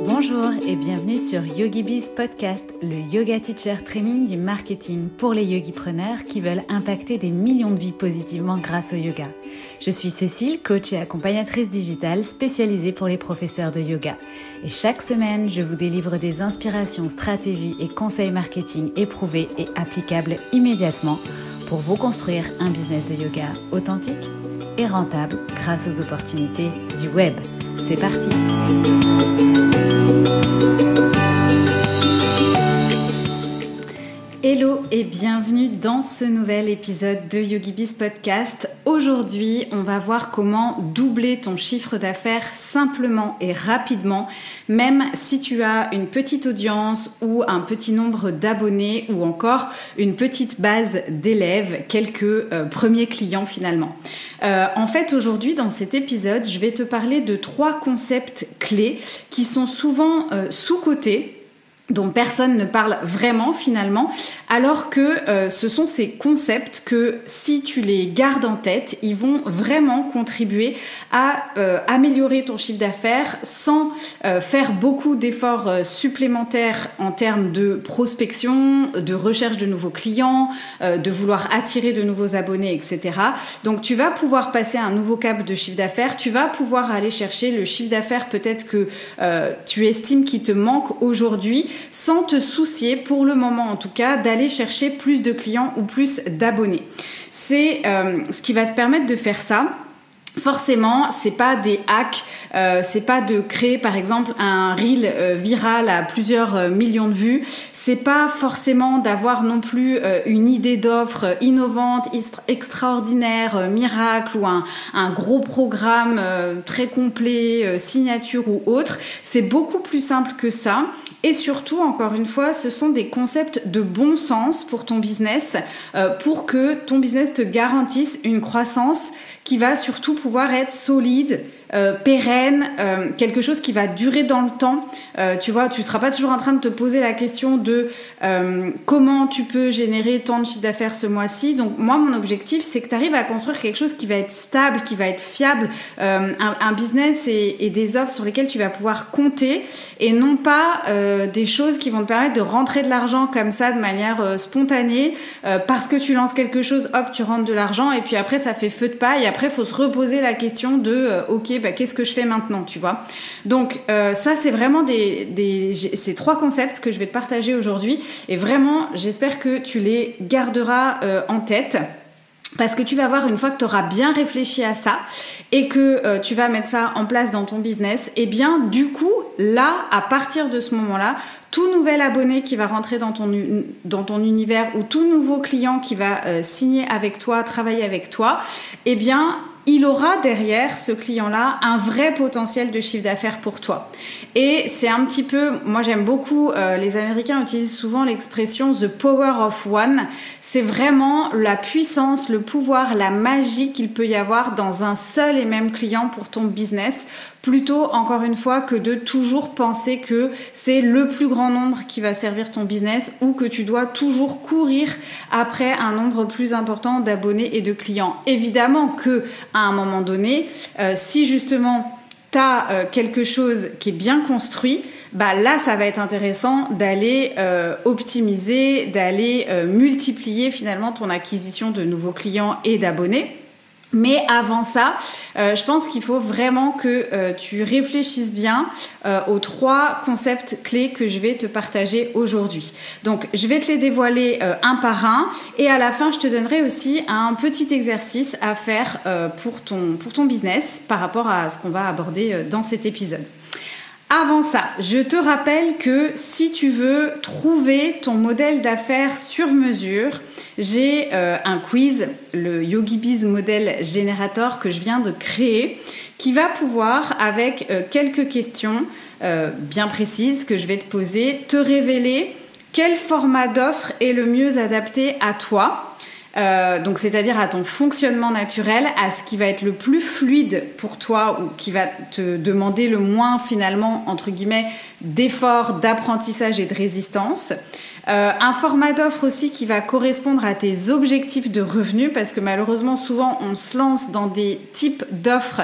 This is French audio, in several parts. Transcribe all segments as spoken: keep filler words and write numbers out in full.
Bonjour et bienvenue sur YogiBiz Podcast, le yoga teacher training du marketing pour les yogipreneurs qui veulent impacter des millions de vies positivement grâce au yoga. Je suis Cécile, coach et accompagnatrice digitale spécialisée pour les professeurs de yoga. Et chaque semaine, je vous délivre des inspirations, stratégies et conseils marketing éprouvés et applicables immédiatement pour vous construire un business de yoga authentique et rentable grâce aux opportunités du web. C'est parti! Hello et bienvenue dans ce nouvel épisode de YogiBiz Podcast. Aujourd'hui, on va voir comment doubler ton chiffre d'affaires simplement et rapidement, même si tu as une petite audience ou un petit nombre d'abonnés ou encore une petite base d'élèves, quelques euh, premiers clients finalement. Euh, en fait, aujourd'hui, dans cet épisode, je vais te parler de trois concepts clés qui sont souvent euh, sous-cotés, dont personne ne parle vraiment finalement, alors que euh, ce sont ces concepts que si tu les gardes en tête, ils vont vraiment contribuer à euh, améliorer ton chiffre d'affaires sans euh, faire beaucoup d'efforts euh, supplémentaires en termes de prospection, de recherche de nouveaux clients, euh, de vouloir attirer de nouveaux abonnés, et cetera. Donc tu vas pouvoir passer un nouveau cap de chiffre d'affaires, tu vas pouvoir aller chercher le chiffre d'affaires peut-être que euh, tu estimes qu'il te manque aujourd'hui, sans te soucier, pour le moment en tout cas, d'aller chercher plus de clients ou plus d'abonnés. C'est euh, ce qui va te permettre de faire ça. Forcément, c'est pas des hacks, euh, c'est pas de créer par exemple un reel euh, viral à plusieurs euh, millions de vues, c'est pas forcément d'avoir non plus euh, une idée d'offre innovante, extraordinaire, euh, miracle ou un, un gros programme euh, très complet, euh, signature ou autre. C'est beaucoup plus simple que ça. Et surtout, encore une fois, ce sont des concepts de bon sens pour ton business, euh, pour que ton business te garantisse une croissance qui va surtout pouvoir être solide, euh, pérenne, euh, quelque chose qui va durer dans le temps. Euh, tu vois, tu seras pas toujours en train de te poser la question de euh, comment tu peux générer tant de chiffre d'affaires ce mois-ci. Donc moi, mon objectif, c'est que tu arrives à construire quelque chose qui va être stable, qui va être fiable, euh, un, un business et, et des offres sur lesquelles tu vas pouvoir compter, et non pas euh, des choses qui vont te permettre de rentrer de l'argent comme ça de manière euh, spontanée, euh, parce que tu lances quelque chose, hop, tu rentres de l'argent, et puis après ça fait feu de paille. Après, il faut se reposer la question de euh, ok, bah, qu'est-ce que je fais maintenant, tu vois. Donc euh, ça, c'est vraiment des, des ces trois concepts que je vais te partager aujourd'hui, et vraiment j'espère que tu les garderas euh, en tête. Parce que tu vas voir, une fois que tu auras bien réfléchi à ça et que euh, tu vas mettre ça en place dans ton business, et eh bien du coup, là, à partir de ce moment-là, tout nouvel abonné qui va rentrer dans ton, dans ton univers ou tout nouveau client qui va euh, signer avec toi, travailler avec toi, eh bien il aura derrière ce client-là un vrai potentiel de chiffre d'affaires pour toi. Et c'est un petit peu, moi j'aime beaucoup, euh, les Américains utilisent souvent l'expression the power of one. C'est vraiment la puissance, le pouvoir, la magie qu'il peut y avoir dans un seul et même client pour ton business, plutôt encore une fois que de toujours penser que c'est le plus grand nombre qui va servir ton business, ou que tu dois toujours courir après un nombre plus important d'abonnés et de clients. Évidemment que à un moment donné, euh, si justement tu as euh, quelque chose qui est bien construit, bah là ça va être intéressant d'aller euh, optimiser, d'aller euh, multiplier finalement ton acquisition de nouveaux clients et d'abonnés. Mais avant ça, euh, je pense qu'il faut vraiment que euh, tu réfléchisses bien euh, aux trois concepts clés que je vais te partager aujourd'hui. Donc, je vais te les dévoiler euh, un par un, et à la fin, je te donnerai aussi un petit exercice à faire euh, pour ton, pour ton business par rapport à ce qu'on va aborder euh, dans cet épisode. Avant ça, je te rappelle que si tu veux trouver ton modèle d'affaires sur mesure, j'ai euh, un quiz, le YogiBiz Model Generator, que je viens de créer, qui va pouvoir, avec euh, quelques questions euh, bien précises que je vais te poser, te révéler quel format d'offre est le mieux adapté à toi. Euh, donc c'est-à-dire à ton fonctionnement naturel, à ce qui va être le plus fluide pour toi, ou qui va te demander le moins finalement entre guillemets d'efforts, d'apprentissage et de résistance. Euh, un format d'offre aussi qui va correspondre à tes objectifs de revenus, parce que malheureusement souvent on se lance dans des types d'offres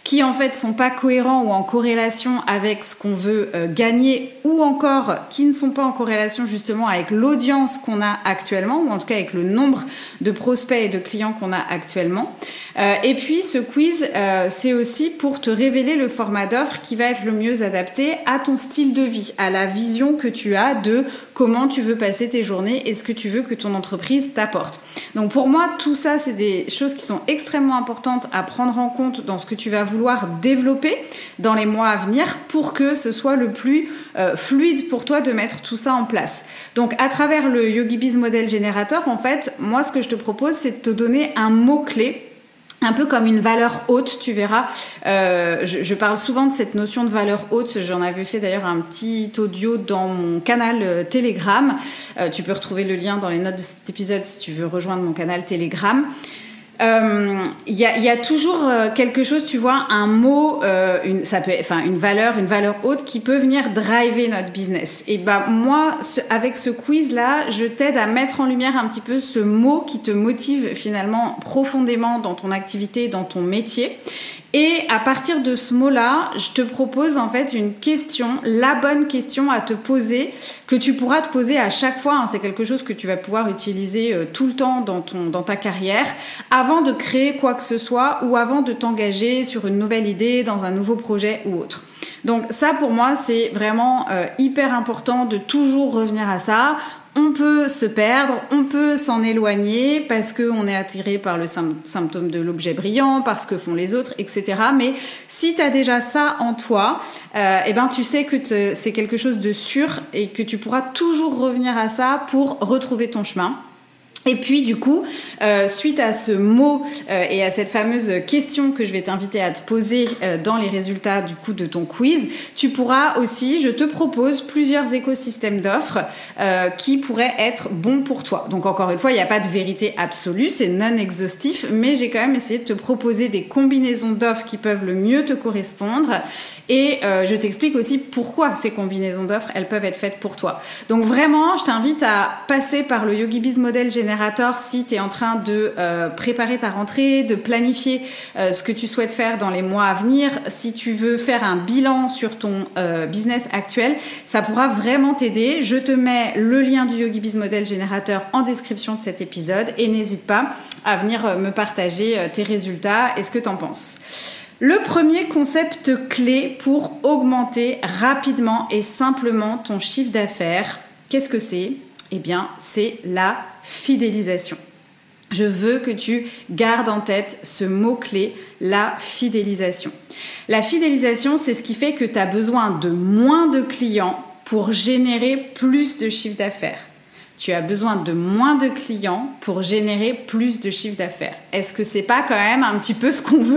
qui en fait sont pas cohérents ou en corrélation avec ce qu'on veut euh, gagner, ou encore qui ne sont pas en corrélation justement avec l'audience qu'on a actuellement, ou en tout cas avec le nombre de prospects et de clients qu'on a actuellement. Euh, et puis ce quiz, euh, c'est aussi pour te révéler le format d'offre qui va être le mieux adapté à ton style de vie, à la vision que tu as de comment tu veux passer tes journées et ce que tu veux que ton entreprise t'apporte. Donc pour moi, tout ça, c'est des choses qui sont extrêmement importantes à prendre en compte dans ce que tu vas vouloir développer dans les mois à venir pour que ce soit le plus euh, fluide pour toi de mettre tout ça en place. Donc à travers le YogiBiz Model Generator, en fait, moi ce que je te propose, c'est de te donner un mot-clé, un peu comme une valeur haute, tu verras. Euh, je, je parle souvent de cette notion de valeur haute. J'en avais fait d'ailleurs un petit audio dans mon canal euh, Telegram. Euh, tu peux retrouver le lien dans les notes de cet épisode si tu veux rejoindre mon canal Telegram. Il euh, y, a, y a toujours euh, quelque chose, tu vois, un mot, euh, une, ça peut, enfin une valeur, une valeur haute qui peut venir driver notre business. Et bah moi, ce, avec ce quiz là, je t'aide à mettre en lumière un petit peu ce mot qui te motive finalement profondément dans ton activité, dans ton métier. Et à partir de ce mot-là, je te propose en fait une question, la bonne question à te poser, que tu pourras te poser à chaque fois. Hein, c'est quelque chose que tu vas pouvoir utiliser euh, tout le temps dans ton, dans ta carrière, avant de créer quoi que ce soit ou avant de t'engager sur une nouvelle idée, dans un nouveau projet ou autre. Donc ça, pour moi, c'est vraiment euh, hyper important de toujours revenir à ça. On peut se perdre, on peut s'en éloigner parce qu'on est attiré par le symptôme de l'objet brillant, par ce que font les autres, et cetera. Mais si tu as déjà ça en toi, euh, eh ben, tu sais que te, c'est quelque chose de sûr et que tu pourras toujours revenir à ça pour retrouver ton chemin. Et puis du coup, euh, suite à ce mot euh, et à cette fameuse question que je vais t'inviter à te poser euh, dans les résultats du coup de ton quiz, tu pourras aussi, je te propose plusieurs écosystèmes d'offres euh, qui pourraient être bons pour toi. Donc encore une fois, il n'y a pas de vérité absolue, c'est non exhaustif, mais j'ai quand même essayé de te proposer des combinaisons d'offres qui peuvent le mieux te correspondre. Et euh, je t'explique aussi pourquoi ces combinaisons d'offres, elles peuvent être faites pour toi. Donc vraiment, je t'invite à passer par le YogiBiz Model Generator si tu es en train de euh, préparer ta rentrée, de planifier euh, ce que tu souhaites faire dans les mois à venir. Si tu veux faire un bilan sur ton euh, business actuel, ça pourra vraiment t'aider. Je te mets le lien du YogiBiz Model Generator en description de cet épisode et n'hésite pas à venir me partager euh, tes résultats et ce que tu en penses. Le premier concept clé pour augmenter rapidement et simplement ton chiffre d'affaires, qu'est-ce que c'est ? Eh bien, c'est la fidélisation. Je veux que tu gardes en tête ce mot-clé, la fidélisation. La fidélisation, c'est ce qui fait que tu as besoin de moins de clients pour générer plus de chiffre d'affaires. Tu as besoin de moins de clients pour générer plus de chiffre d'affaires. Est-ce que c'est pas quand même un petit peu ce qu'on veut ?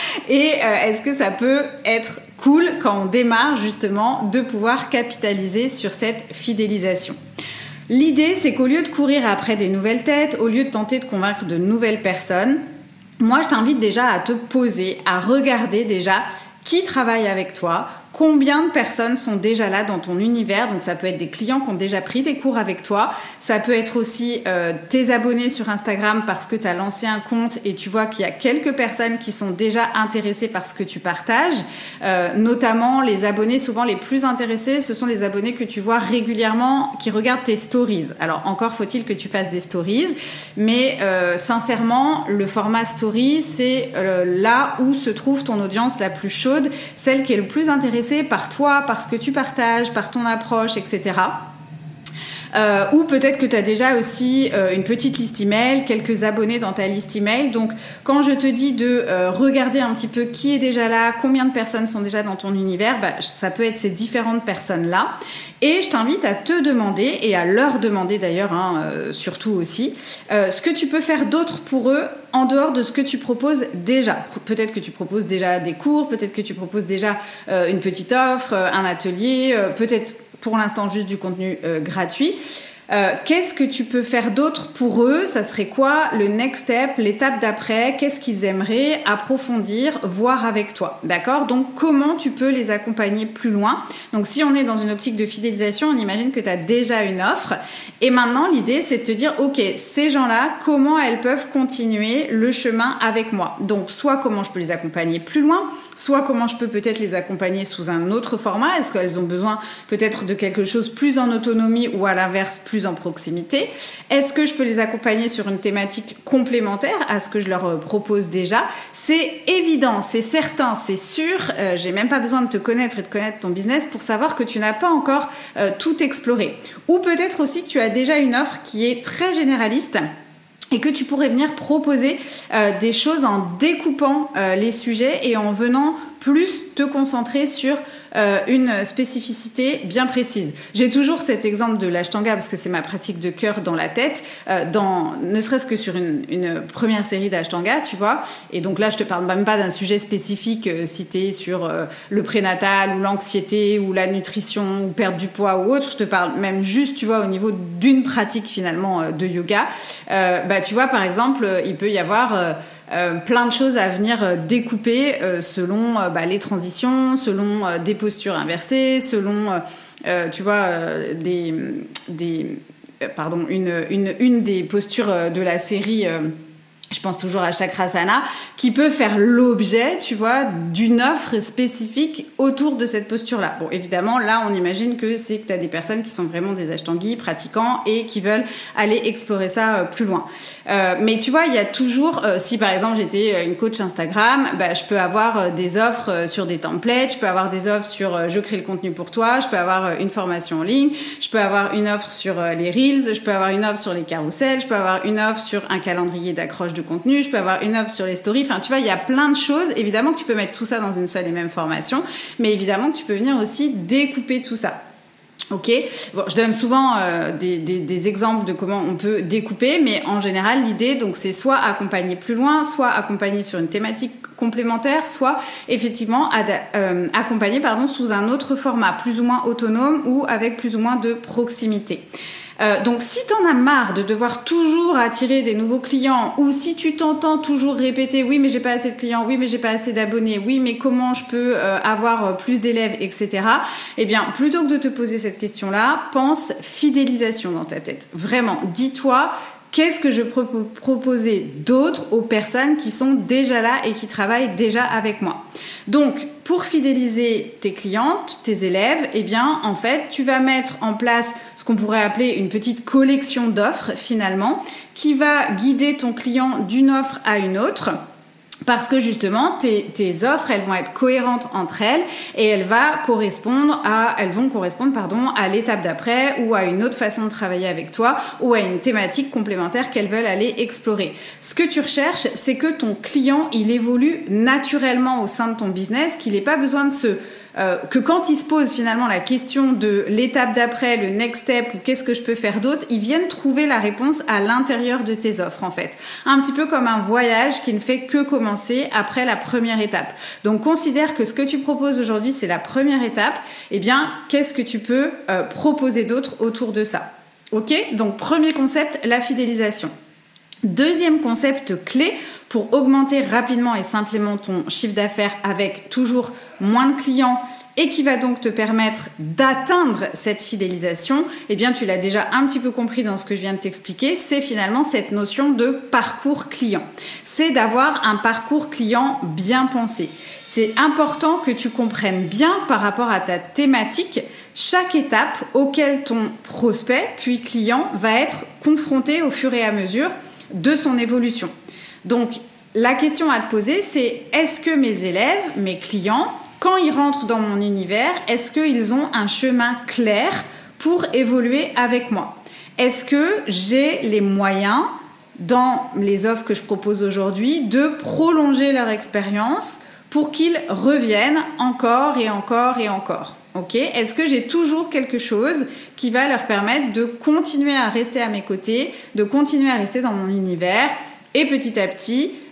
Et euh, est-ce que ça peut être cool quand on démarre justement de pouvoir capitaliser sur cette fidélisation ? L'idée, c'est qu'au lieu de courir après des nouvelles têtes, au lieu de tenter de convaincre de nouvelles personnes, moi je t'invite déjà à te poser, à regarder déjà qui travaille avec toi, combien de personnes sont déjà là dans ton univers. Donc ça peut être des clients qui ont déjà pris des cours avec toi, ça peut être aussi euh, tes abonnés sur Instagram parce que tu as lancé un compte et tu vois qu'il y a quelques personnes qui sont déjà intéressées par ce que tu partages, euh, notamment les abonnés souvent les plus intéressés, ce sont les abonnés que tu vois régulièrement, qui regardent tes stories. Alors encore faut-il que tu fasses des stories, mais euh, sincèrement le format story c'est euh, là où se trouve ton audience la plus chaude, celle qui est le plus intéressée par toi, par ce que tu partages, par ton approche, et cetera. Euh, ou peut-être que tu as déjà aussi euh, une petite liste email, quelques abonnés dans ta liste email. Donc, quand je te dis de euh, regarder un petit peu qui est déjà là, combien de personnes sont déjà dans ton univers, bah, ça peut être ces différentes personnes-là. Et je t'invite à te demander, et à leur demander d'ailleurs, hein, euh, surtout aussi, euh, ce que tu peux faire d'autre pour eux en dehors de ce que tu proposes déjà. Peut-être que tu proposes déjà des cours, peut-être que tu proposes déjà euh, une petite offre, euh, un atelier, euh, peut-être pour l'instant juste du contenu euh, gratuit. Euh, qu'est-ce que tu peux faire d'autre pour eux? Ça serait quoi le next step, l'étape d'après? Qu'est-ce qu'ils aimeraient approfondir, voir avec toi? D'accord? Donc, comment tu peux les accompagner plus loin? Donc, si on est dans une optique de fidélisation, on imagine que tu as déjà une offre. Et maintenant, l'idée, c'est de te dire, OK, ces gens-là, comment elles peuvent continuer le chemin avec moi? Donc, soit comment je peux les accompagner plus loin, soit comment je peux peut-être les accompagner sous un autre format. Est-ce qu'elles ont besoin peut-être de quelque chose plus en autonomie ou à l'inverse, plus en proximité? Est-ce que je peux les accompagner sur une thématique complémentaire à ce que je leur propose déjà? C'est évident, c'est certain, c'est sûr. Euh, j'ai même pas besoin de te connaître et de connaître ton business pour savoir que tu n'as pas encore euh, tout exploré. Ou peut-être aussi que tu as déjà une offre qui est très généraliste et que tu pourrais venir proposer euh, des choses en découpant euh, les sujets et en venant plus te concentrer sur euh, une spécificité bien précise. J'ai toujours cet exemple de l'ashtanga parce que c'est ma pratique de cœur dans la tête, euh, dans, ne serait-ce que sur une, une première série d'ashtanga, tu vois. Et donc là, je te parle même pas d'un sujet spécifique euh, cité sur euh, le prénatal ou l'anxiété ou la nutrition ou perdre du poids ou autre. Je te parle même juste, tu vois, au niveau d'une pratique finalement euh, de yoga. Euh, bah, tu vois, par exemple, il peut y avoir euh, Euh, plein de choses à venir euh, découper euh, selon euh, bah, les transitions, selon euh, des postures inversées, selon, euh, euh, tu vois, euh, des, des, euh, pardon, une, une, une des postures de la série. Euh, Je pense toujours à Chakrasana, qui peut faire l'objet, tu vois, d'une offre spécifique autour de cette posture-là. Bon, évidemment, là, on imagine que c'est que tu as des personnes qui sont vraiment des ashtangis, pratiquants, et qui veulent aller explorer ça euh, plus loin. Euh, mais tu vois, il y a toujours, euh, si par exemple j'étais une coach Instagram, bah, je peux avoir euh, des offres euh, sur des templates, je peux avoir des offres sur euh, je crée le contenu pour toi, je peux avoir euh, une formation en ligne, je peux avoir une offre sur euh, les Reels, je peux avoir une offre sur les carousels, je peux avoir une offre sur un calendrier d'accroche de contenu, je peux avoir une offre sur les stories, enfin tu vois, il y a plein de choses. Évidemment que tu peux mettre tout ça dans une seule et même formation, mais évidemment que tu peux venir aussi découper tout ça. Ok, bon, je donne souvent euh, des, des, des exemples de comment on peut découper, mais en général, l'idée, donc, c'est soit accompagner plus loin, soit accompagner sur une thématique complémentaire, soit effectivement ad- euh, accompagner pardon, sous un autre format, plus ou moins autonome ou avec plus ou moins de proximité. Euh, donc, si t'en as marre de devoir toujours attirer des nouveaux clients, ou si tu t'entends toujours répéter « oui, mais j'ai pas assez de clients, oui, mais j'ai pas assez d'abonnés, oui, mais comment je peux euh, avoir plus d'élèves, et cetera » Eh bien, plutôt que de te poser cette question-là, pense fidélisation dans ta tête. Vraiment, dis-toi – qu'est-ce que je peux proposer d'autre aux personnes qui sont déjà là et qui travaillent déjà avec moi? Donc, pour fidéliser tes clientes, tes élèves, eh bien, en fait, tu vas mettre en place ce qu'on pourrait appeler une petite collection d'offres, finalement, qui va guider ton client d'une offre à une autre. Parce que justement, tes, tes offres, elles vont être cohérentes entre elles et elles, va correspondre à, elles vont correspondre pardon, à l'étape d'après ou à une autre façon de travailler avec toi ou à une thématique complémentaire qu'elles veulent aller explorer. Ce que tu recherches, c'est que ton client, il évolue naturellement au sein de ton business, qu'il n'ait pas besoin de se... Euh, que quand ils se posent finalement la question de l'étape d'après, le next step ou qu'est-ce que je peux faire d'autre, ils viennent trouver la réponse à l'intérieur de tes offres en fait. Un petit peu comme un voyage qui ne fait que commencer après la première étape. Donc considère que ce que tu proposes aujourd'hui c'est la première étape, eh bien qu'est-ce que tu peux euh, proposer d'autre autour de ça? Ok? Donc premier concept, la fidélisation. Deuxième concept clé pour augmenter rapidement et simplement ton chiffre d'affaires avec toujours moins de clients et qui va donc te permettre d'atteindre cette fidélisation, eh bien tu l'as déjà un petit peu compris dans ce que je viens de t'expliquer, c'est finalement cette notion de parcours client. C'est d'avoir un parcours client bien pensé. C'est important que tu comprennes bien par rapport à ta thématique chaque étape auquel ton prospect puis client va être confronté au fur et à mesure de son évolution. Donc, la question à te poser, c'est est-ce que mes élèves, mes clients, quand ils rentrent dans mon univers, est-ce qu'ils ont un chemin clair pour évoluer avec moi? Est-ce que j'ai les moyens, dans les offres que je propose aujourd'hui, de prolonger leur expérience pour qu'ils reviennent encore et encore et encore? Ok, est-ce que j'ai toujours quelque chose qui va leur permettre de continuer à rester à mes côtés, de continuer à rester dans mon univers et petit à petit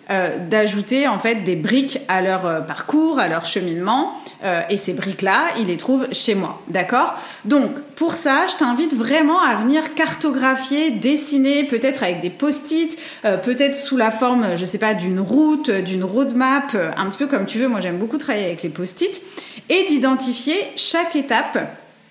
euh, d'ajouter en fait des briques à leur euh, parcours, à leur cheminement. Euh, et ces briques-là, ils les trouvent chez moi, d'accord ? Donc, pour ça, je t'invite vraiment à venir cartographier, dessiner, peut-être avec des post-it, euh, peut-être sous la forme, je sais pas, d'une route, d'une roadmap, euh, un petit peu comme tu veux. Moi, j'aime beaucoup travailler avec les post-it. Et d'identifier chaque étape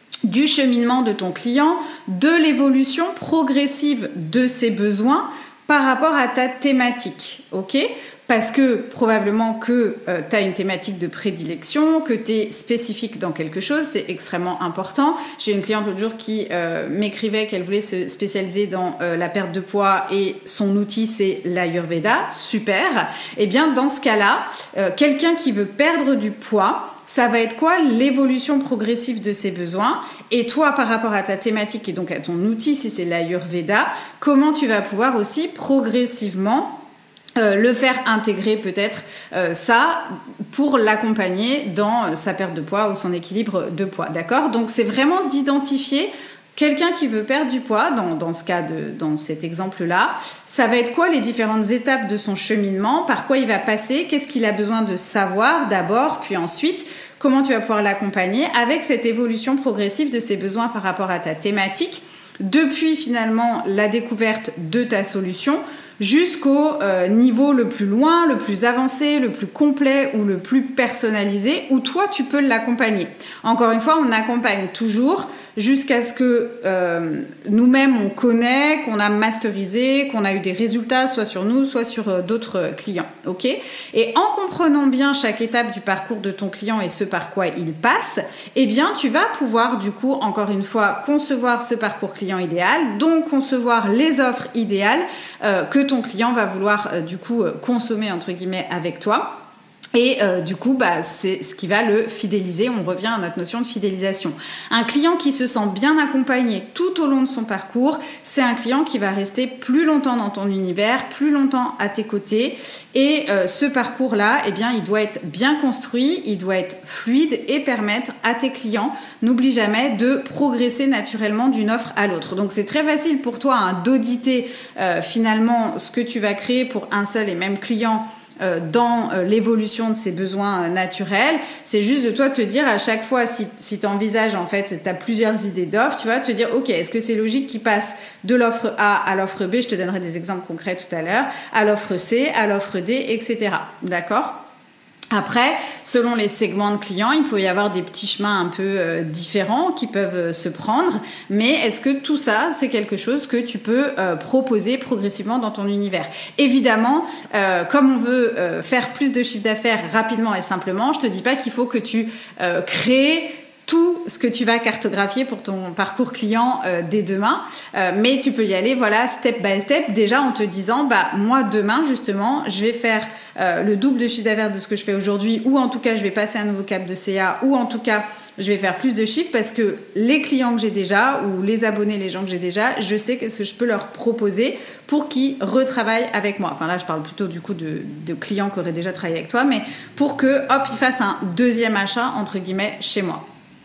du cheminement de ton client, de l'évolution progressive de ses besoins par rapport à ta thématique, ok ? Parce que probablement que euh, tu as une thématique de prédilection, que tu es spécifique dans quelque chose, c'est extrêmement important. J'ai une cliente l'autre jour qui euh, m'écrivait qu'elle voulait se spécialiser dans euh, la perte de poids et son outil c'est l'Ayurveda, super. Eh bien dans ce cas-là, euh, quelqu'un qui veut perdre du poids, ça va être quoi ? L'évolution progressive de ses besoins. Et toi, par rapport à ta thématique et donc à ton outil, si c'est l'Ayurveda, comment tu vas pouvoir aussi progressivement Euh, le faire intégrer peut-être euh, ça pour l'accompagner dans euh, sa perte de poids ou son équilibre de poids, d'accord ? Donc c'est vraiment d'identifier quelqu'un qui veut perdre du poids, dans, dans ce cas, de, dans cet exemple-là, ça va être quoi les différentes étapes de son cheminement, par quoi il va passer, qu'est-ce qu'il a besoin de savoir d'abord, puis ensuite, comment tu vas pouvoir l'accompagner avec cette évolution progressive de ses besoins par rapport à ta thématique, depuis finalement la découverte de ta solution, jusqu'au euh, niveau le plus loin, le plus avancé, le plus complet ou le plus personnalisé, où toi, tu peux l'accompagner. Encore une fois, on accompagne toujours jusqu'à ce que euh, nous-mêmes, on connaît, qu'on a masterisé, qu'on a eu des résultats, soit sur nous, soit sur euh, d'autres clients. Ok ? Et en comprenant bien chaque étape du parcours de ton client et ce par quoi il passe, eh bien, tu vas pouvoir, du coup, encore une fois, concevoir ce parcours client idéal, donc concevoir les offres idéales euh, que ton client va vouloir, euh, du coup, euh, consommer, entre guillemets, avec toi. Et euh, du coup, bah, c'est ce qui va le fidéliser. On revient à notre notion de fidélisation. Un client qui se sent bien accompagné tout au long de son parcours, c'est un client qui va rester plus longtemps dans ton univers, plus longtemps à tes côtés. Et euh, ce parcours-là, eh bien, il doit être bien construit, il doit être fluide et permettre à tes clients, n'oublie jamais, de progresser naturellement d'une offre à l'autre. Donc, c'est très facile pour toi hein, d'auditer euh, finalement ce que tu vas créer pour un seul et même client dans l'évolution de ses besoins naturels. C'est juste de toi te dire à chaque fois, si, si tu envisages, en fait, tu as plusieurs idées d'offres, tu vas te dire, ok, est-ce que c'est logique qu'il passe de l'offre A à l'offre B, je te donnerai des exemples concrets tout à l'heure, à l'offre C, à l'offre D, et cetera. D'accord ? Après, selon les segments de clients, il peut y avoir des petits chemins un peu euh, différents qui peuvent euh, se prendre, mais est-ce que tout ça, c'est quelque chose que tu peux euh, proposer progressivement dans ton univers ? Évidemment, euh, comme on veut euh, faire plus de chiffre d'affaires rapidement et simplement, je te dis pas qu'il faut que tu euh, crées tout ce que tu vas cartographier pour ton parcours client euh, dès demain, euh, mais tu peux y aller, voilà, step by step, déjà en te disant, bah moi demain justement, je vais faire euh, le double de chiffre d'affaires de ce que je fais aujourd'hui, ou en tout cas je vais passer un nouveau cap de C A, ou en tout cas je vais faire plus de chiffres parce que les clients que j'ai déjà, ou les abonnés, les gens que j'ai déjà, je sais que ce que je peux leur proposer pour qu'ils retravaillent avec moi. Enfin là, je parle plutôt du coup de, de clients qui auraient déjà travaillé avec toi, mais pour que, hop, ils fassent un deuxième achat, entre guillemets, chez moi.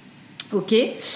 Ok.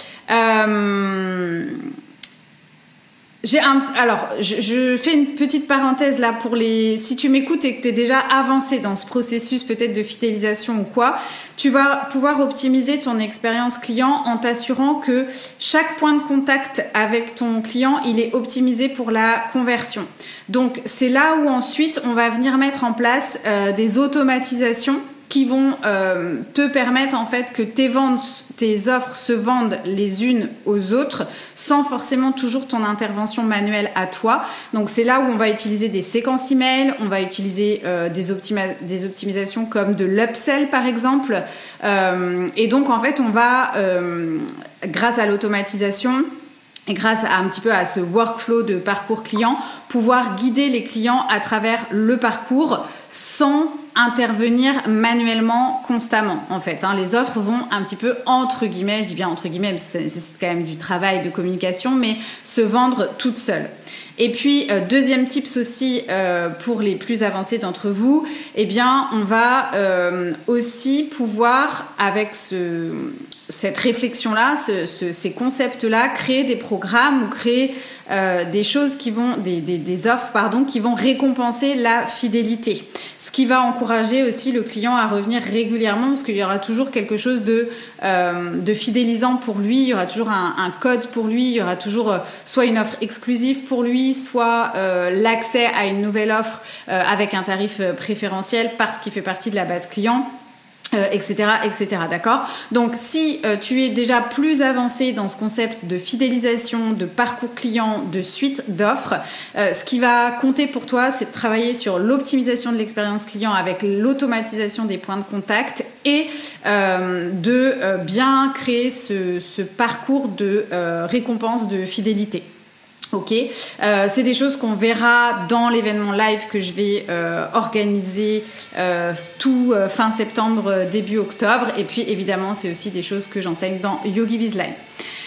Euh, j'ai un, alors, je, je fais une petite parenthèse là pour les. Si tu m'écoutes et que tu es déjà avancé dans ce processus peut-être de fidélisation ou quoi, tu vas pouvoir optimiser ton expérience client en t'assurant que chaque point de contact avec ton client, il est optimisé pour la conversion. Donc, c'est là où ensuite on va venir mettre en place euh, des automatisations qui vont euh, te permettre en fait que tes ventes, tes offres se vendent les unes aux autres sans forcément toujours ton intervention manuelle à toi. Donc c'est là où on va utiliser des séquences email, on va utiliser euh, des, optima- des optimisations comme de l'upsell par exemple. Euh, et donc en fait on va, euh, grâce à l'automatisation, et grâce à un petit peu à ce workflow de parcours client, pouvoir guider les clients à travers le parcours sans intervenir manuellement constamment en fait. Hein. Les offres vont un petit peu entre guillemets, je dis bien entre guillemets parce que ça nécessite quand même du travail de communication, mais se vendre toutes seules. Et puis, euh, deuxième tips aussi euh, pour les plus avancés d'entre vous, eh bien, on va euh, aussi pouvoir, avec ce, cette réflexion-là, ce, ce, ces concepts-là, créer des programmes ou créer euh, des choses qui vont, des, des, des offres pardon, qui vont récompenser la fidélité. Ce qui va encourager aussi le client à revenir régulièrement parce qu'il y aura toujours quelque chose de, euh, de fidélisant pour lui, il y aura toujours un, un code pour lui, il y aura toujours euh, soit une offre exclusive pour lui, soit euh, l'accès à une nouvelle offre euh, avec un tarif préférentiel parce qu'il fait partie de la base client. Euh, et cetera, et cetera. D'accord ? Donc, si euh, tu es déjà plus avancé dans ce concept de fidélisation, de parcours client, de suite d'offres, euh, ce qui va compter pour toi, c'est de travailler sur l'optimisation de l'expérience client avec l'automatisation des points de contact et euh, de euh, bien créer ce, ce parcours de euh, récompense de fidélité. Ok, euh, c'est des choses qu'on verra dans l'événement live que je vais euh, organiser euh, tout euh, fin septembre, début octobre. Et puis évidemment, c'est aussi des choses que j'enseigne dans YogiBiz Live.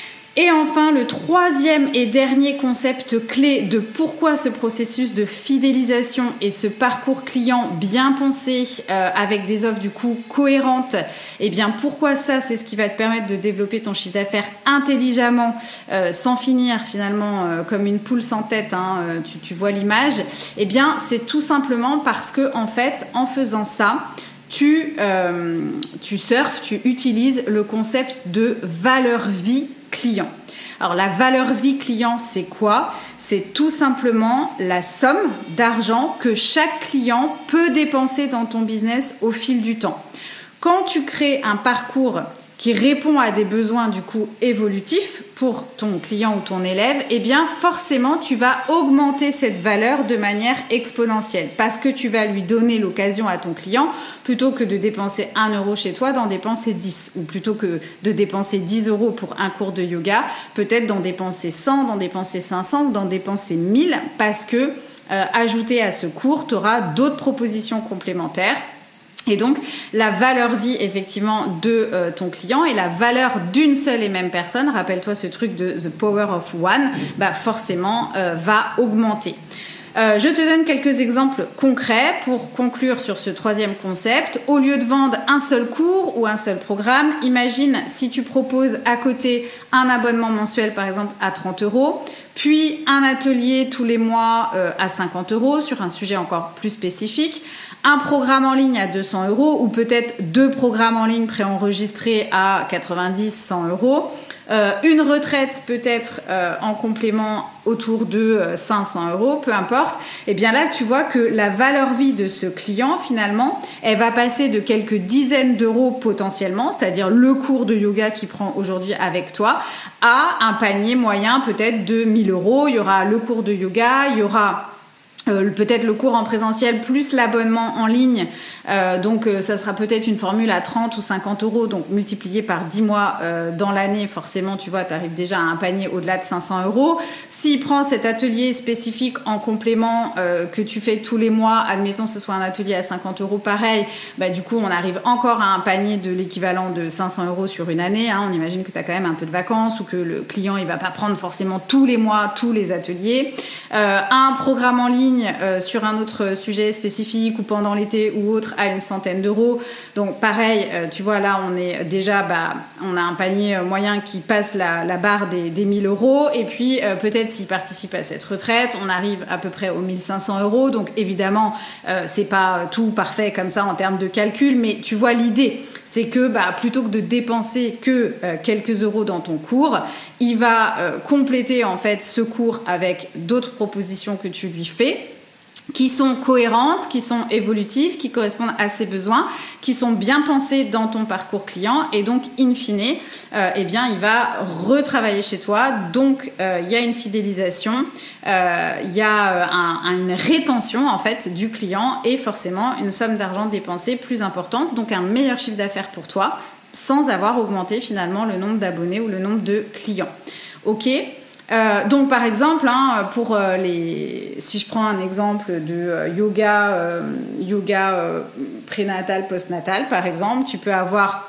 Et enfin, le troisième et dernier concept clé de pourquoi ce processus de fidélisation et ce parcours client bien pensé euh, avec des offres du coup cohérentes, eh bien pourquoi ça, c'est ce qui va te permettre de développer ton chiffre d'affaires intelligemment euh, sans finir finalement euh, comme une poule sans tête, hein, euh, tu, tu vois l'image, eh bien c'est tout simplement parce que en fait, en faisant ça, tu, euh, tu surfes, tu utilises le concept de valeur vie client. Alors la valeur vie client, c'est quoi ? C'est tout simplement la somme d'argent que chaque client peut dépenser dans ton business au fil du temps. Quand tu crées un parcours qui répond à des besoins du coup évolutifs pour ton client ou ton élève, eh bien forcément tu vas augmenter cette valeur de manière exponentielle parce que tu vas lui donner l'occasion à ton client plutôt que de dépenser un euro chez toi, d'en dépenser dix ou plutôt que de dépenser dix euros pour un cours de yoga, peut-être d'en dépenser cent, d'en dépenser cinq cents ou d'en dépenser mille parce que euh, ajouté à ce cours, tu auras d'autres propositions complémentaires. Et donc, la valeur vie, effectivement, de euh, ton client et la valeur d'une seule et même personne, rappelle-toi ce truc de The Power of One, bah forcément, euh, va augmenter. Euh, je te donne quelques exemples concrets pour conclure sur ce troisième concept. Au lieu de vendre un seul cours ou un seul programme, imagine si tu proposes à côté un abonnement mensuel, par exemple, à trente euros, puis un atelier tous les mois euh, à cinquante euros sur un sujet encore plus spécifique, un programme en ligne à deux cents euros ou peut-être deux programmes en ligne préenregistrés à quatre-vingt-dix à cent euros, euh, une retraite peut-être euh, en complément autour de euh, cinq cents euros, peu importe. Et bien là, tu vois que la valeur vie de ce client, finalement, elle va passer de quelques dizaines d'euros potentiellement, c'est-à-dire le cours de yoga qu'il prend aujourd'hui avec toi, à un panier moyen peut-être de mille euros. Il y aura le cours de yoga, il y aura Euh, peut-être le cours en présentiel plus l'abonnement en ligne, euh, donc euh, ça sera peut-être une formule à trente ou cinquante euros, donc multiplié par dix mois euh, dans l'année, forcément tu vois, tu arrives déjà à un panier au-delà de cinq cents euros. S'il prend cet atelier spécifique en complément euh, que tu fais tous les mois, admettons ce soit un atelier à cinquante euros pareil, bah, du coup on arrive encore à un panier de l'équivalent de cinq cents euros sur une année, hein. On imagine que tu as quand même un peu de vacances ou que le client il va pas prendre forcément tous les mois tous les ateliers. Euh, un programme en ligne Euh, sur un autre sujet spécifique ou pendant l'été ou autre à une centaine d'euros. Donc pareil, euh, tu vois là on est déjà, bah, on a un panier moyen qui passe la, la barre des, des mille euros et puis euh, peut-être s'il participe à cette retraite, on arrive à peu près aux mille cinq cents euros. Donc évidemment, euh, c'est pas tout parfait comme ça en termes de calcul, mais tu vois l'idée. C'est que bah, plutôt que de dépenser que euh, quelques euros dans ton cours, il va euh, compléter en fait ce cours avec d'autres propositions que tu lui fais, qui sont cohérentes, qui sont évolutives, qui correspondent à ses besoins, qui sont bien pensées dans ton parcours client et donc in fine, euh, eh bien il va retravailler chez toi. Donc euh, il y a une fidélisation, euh, il y a un, une rétention en fait du client et forcément une somme d'argent dépensée plus importante, donc un meilleur chiffre d'affaires pour toi sans avoir augmenté finalement le nombre d'abonnés ou le nombre de clients. Ok. Euh, donc par exemple, hein, pour euh, les, si je prends un exemple de euh, yoga, euh, yoga euh, prénatal, postnatal, par exemple, tu peux avoir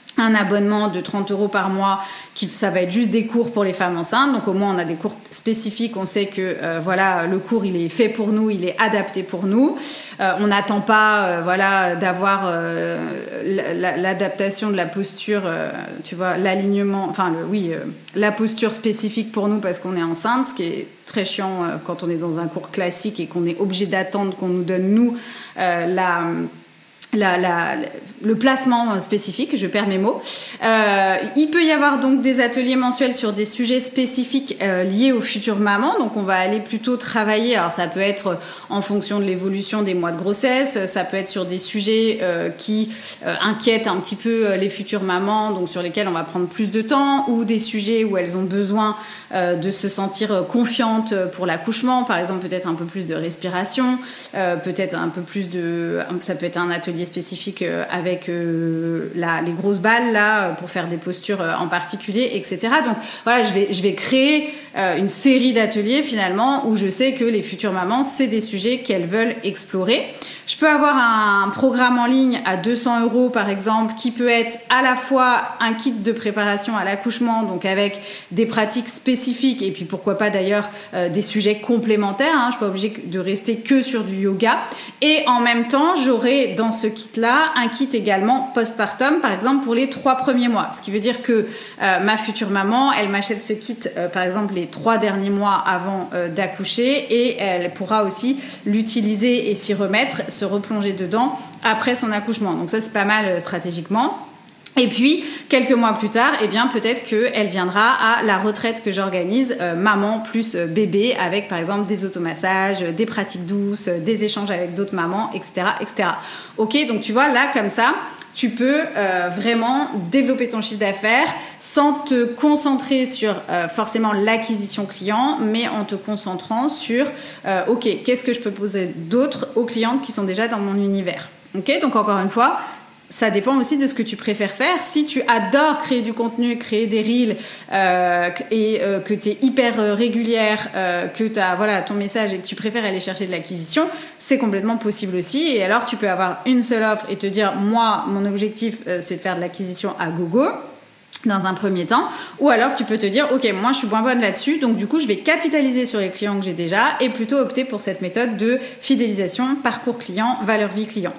un abonnement de trente euros par mois, qui, ça va être juste des cours pour les femmes enceintes. Donc au moins on a des cours spécifiques, on sait que euh, voilà, le cours il est fait pour nous, il est adapté pour nous. Euh, on n'attend pas euh, voilà, d'avoir euh, l'adaptation de la posture, euh, tu vois, l'alignement, enfin le, oui, euh, la posture spécifique pour nous parce qu'on est enceinte, ce qui est très chiant euh, quand on est dans un cours classique et qu'on est obligé d'attendre qu'on nous donne nous euh, la... La, la, le placement spécifique, je perds mes mots. Euh, il peut y avoir donc des ateliers mensuels sur des sujets spécifiques euh, liés aux futures mamans. Donc on va aller plutôt travailler. Alors ça peut être en fonction de l'évolution des mois de grossesse, ça peut être sur des sujets euh, qui euh, inquiètent un petit peu les futures mamans, donc sur lesquels on va prendre plus de temps, ou des sujets où elles ont besoin euh, de se sentir confiantes pour l'accouchement. Par exemple, peut-être un peu plus de respiration, euh, peut-être un peu plus de... Ça peut être un atelier spécifique avec euh, la, les grosses balles là pour faire des postures en particulier, et cetera. Donc voilà, je vais, je vais créer euh, une série d'ateliers finalement où je sais que les futures mamans, c'est des sujets qu'elles veulent explorer. Je peux avoir un programme en ligne à deux cents euros par exemple qui peut être à la fois un kit de préparation à l'accouchement, donc avec des pratiques spécifiques et puis pourquoi pas d'ailleurs euh, des sujets complémentaires, hein, je suis pas obligée de rester que sur du yoga, et en même temps j'aurai dans ce kit-là un kit également postpartum par exemple pour les trois premiers mois, ce qui veut dire que euh, ma future maman elle m'achète ce kit euh, par exemple les trois derniers mois avant euh, d'accoucher et elle pourra aussi l'utiliser et s'y remettre, se replonger dedans après son accouchement. Donc ça c'est pas mal euh, stratégiquement. Et puis, quelques mois plus tard, eh bien, peut-être qu'elle viendra à la retraite que j'organise, euh, maman plus euh, bébé, avec par exemple des automassages, des pratiques douces, euh, des échanges avec d'autres mamans, et cetera, et cetera. Ok, donc tu vois, là, comme ça, tu peux euh, vraiment développer ton chiffre d'affaires sans te concentrer sur euh, forcément l'acquisition client, mais en te concentrant sur, euh, ok, qu'est-ce que je peux poser d'autre aux clientes qui sont déjà dans mon univers. Ok, donc encore une fois, ça dépend aussi de ce que tu préfères faire. Si tu adores créer du contenu, créer des reels euh, et euh, que tu es hyper euh, régulière, euh, que tu as voilà, ton message et que tu préfères aller chercher de l'acquisition, c'est complètement possible aussi. Et alors, tu peux avoir une seule offre et te dire, moi, mon objectif, euh, c'est de faire de l'acquisition à gogo dans un premier temps, ou alors tu peux te dire ok, moi je suis moins bonne là-dessus, donc du coup je vais capitaliser sur les clients que j'ai déjà et plutôt opter pour cette méthode de fidélisation, parcours client, valeur vie client.